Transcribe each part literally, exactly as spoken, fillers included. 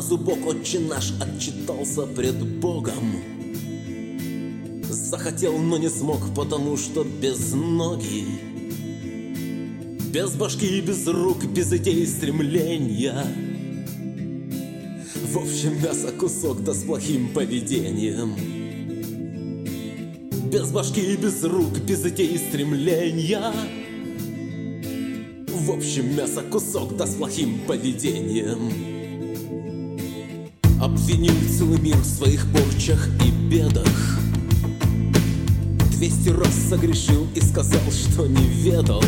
на зубок отче наш отчитался пред Богом. Захотел, но не смог, потому что без ноги, без башки, без рук, без идей и стремления. В общем, мясо кусок, да с плохим поведением. Без башки, без рук, без идей и стремления. В общем, мясо кусок, да с плохим поведением. Обвинил целый мир в своих порчах и бедах. Двести раз согрешил и сказал, что не ведал.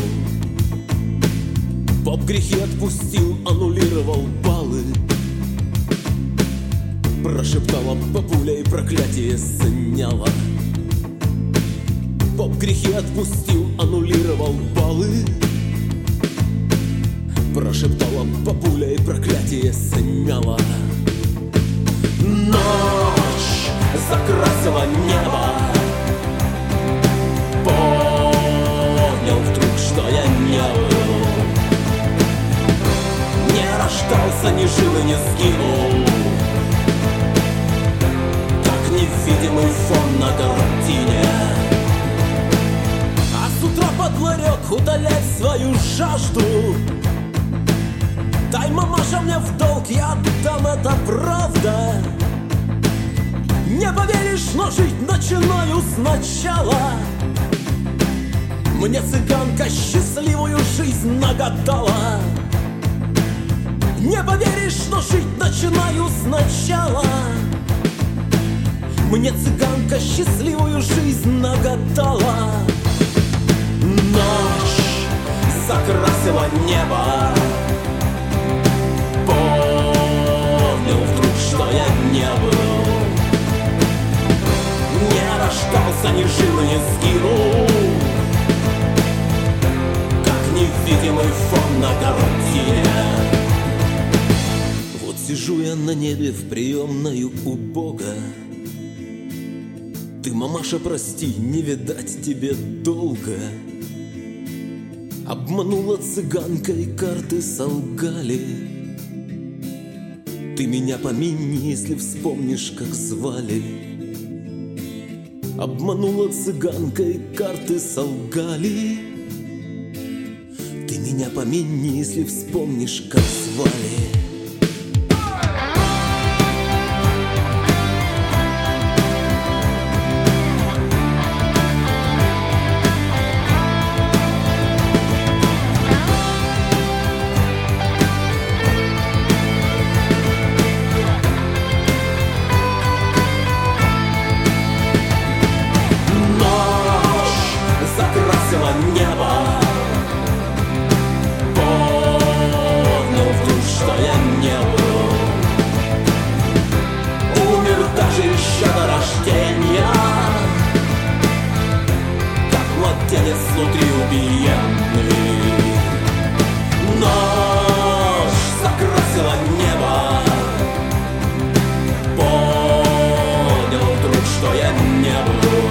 Поп грехи отпустил, аннулировал баллы. Прошептала бабуля и проклятие сняла. Поп грехи отпустил, аннулировал баллы. Прошептала бабуля и проклятие сняла. Ночь закрасила небо. Понял вдруг, что я не был, не рождался, не жил и не сгинул, как невидимый фон на картине. А с утра под ларек утолять свою жажду. Дай, мамаша, мне в долг, я отдам, это правда. Не поверишь, но жить начинаю сначала. Мне цыганка счастливую жизнь нагадала. Не поверишь, но жить начинаю сначала. Мне цыганка счастливую жизнь нагадала. Ночь закрасила небо. Понял вдруг, что я не был, не рождался, не жил и не сгинул, как невидимый фон на картине. Вот сижу я на небе в приемную у Бога. Ты, мамаша, прости, не видать тебе долго. Обманула цыганка и карты солгали. Ты меня помяни, если вспомнишь, как звали. Обманула цыганка и карты солгали. Ты меня помяни, если вспомнишь, как звали. Небо. Понял вдруг, что я не был, умер даже еще до рождения, как младенец внутри убиенный. Ночь закрасила небо. Понял вдруг, что я не был,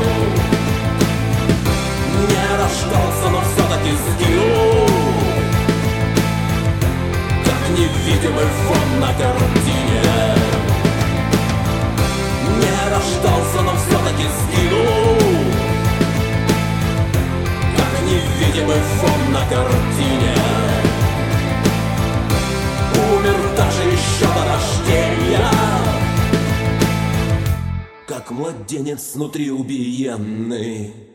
не рождался, но все-таки сгинул, как невидимый фон на картине. Не рождался, но все-таки сгинул, как невидимый фон на картине. Умер даже еще до рождения, как младенец внутри убиенный.